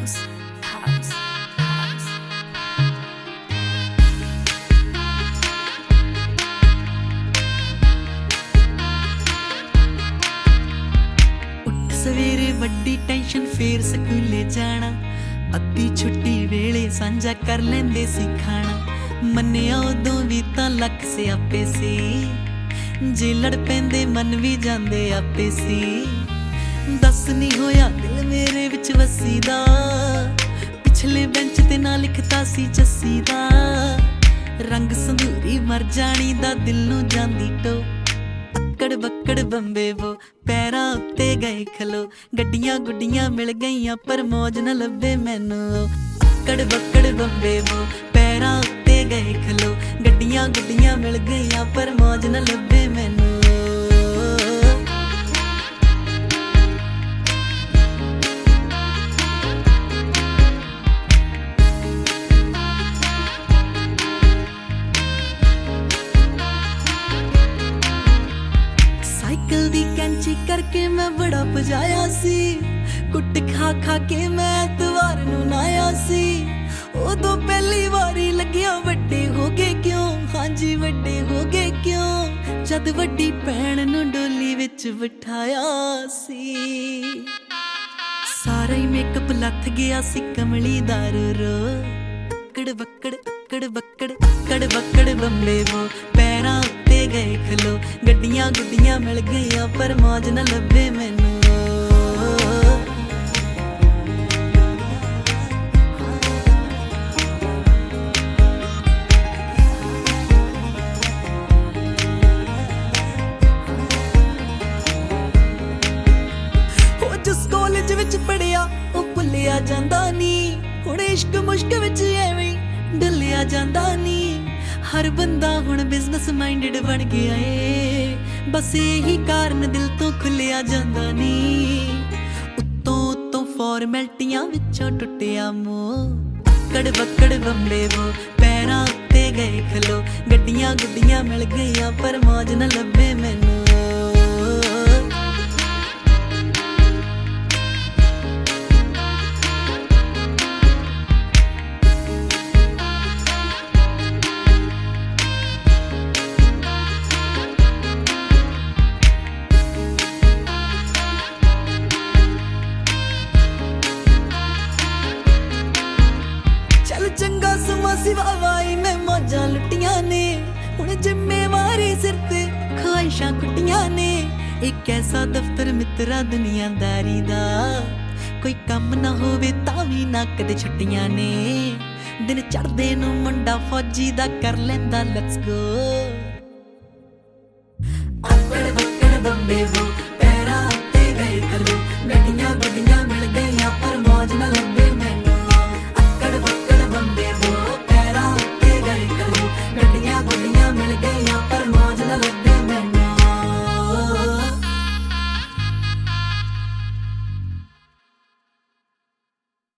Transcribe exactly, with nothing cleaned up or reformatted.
house, house, house. उठ सवेरे वड्डी टेंशन फेर स्कूले जाना अद्धी छुट्टी वेले सांझा कर लेंदे सी खाना मन्निया उदों भी तां लख सियापे सी जे लड़ पैंदे मन भी जांदे आपे सी दस नहीं होया दिल मेरे विच वसी दा पिछले बेंच ते ना लिखता सी जस्सी दा रंग संधूरी मर जानी दा दिल नूं जांदी टो अक्कड़ बक्कड़ बंबे वो पैरां उत्ते गए खलो गड्डियां गुड्डियां मिल गईयां पर मौज न लभे मैनू अक्कड़ बक्कड़ बंबे वो पैरां उत्ते गए खलो गड्डियां गुड्डियां मिल गईयां पर मौज न लभे मैनू साइकिल दी कैंची करके मैं बड़ा बजाया सी कुट खा खा के मैं एतवार नूं नाया सी उदों पहली वारी लग्या वड्डे हो गए क्यों हाँ जी वड्डे हो गए क्यों जद वड्डी भैन नूं डोली विच बिठाया सी सारा ही मेकअप लथ गया सी कमली दारू रो अक्कड़ बक्कड़ अक्कड़ बक्कड़ अक्कड़ बक्कड़ बंबे वो पैरां उत्ते गए खलो गड्डियां गुड्डियां मिल गईयां पर मौज न लभे मैनू जिस कॉलेज विच पढ़िया ओ भुलिया जांदा नी हुण इश्क मुश्क विच एवें डलिया जांदा नी हर बंदा हुण बिजनेस माइंडेड बन गया ए बस यही कारण दिल तो खुलिया जांदा नी उत्तों उत्तों फॉर्मैलिटियां विचों टुटिया मोह अक्कड़ बक्कड़ बंबे वो पैरां उत्ते गए खलो गड्डियां गुड्डियां मिल गईयां पर मौज न लभे मैनू चंगा समा सिवाई मैं मौजां लुटियां ने हुण जिम्मेवारी सिर ते ख्वाहिशां कुटियां ने एक ऐसा दफ्तर मित्रा दुनियादारी दा कोई कम ना होवे तां भी ना कदे छुट्टियां ने दिन चढ़दे नूं मुंडा फौजी दा कर लैंदा लेट्स गो अक्कड़ बक्कड़ बंबे वो पैरां उत्ते गए खलो गड्डियां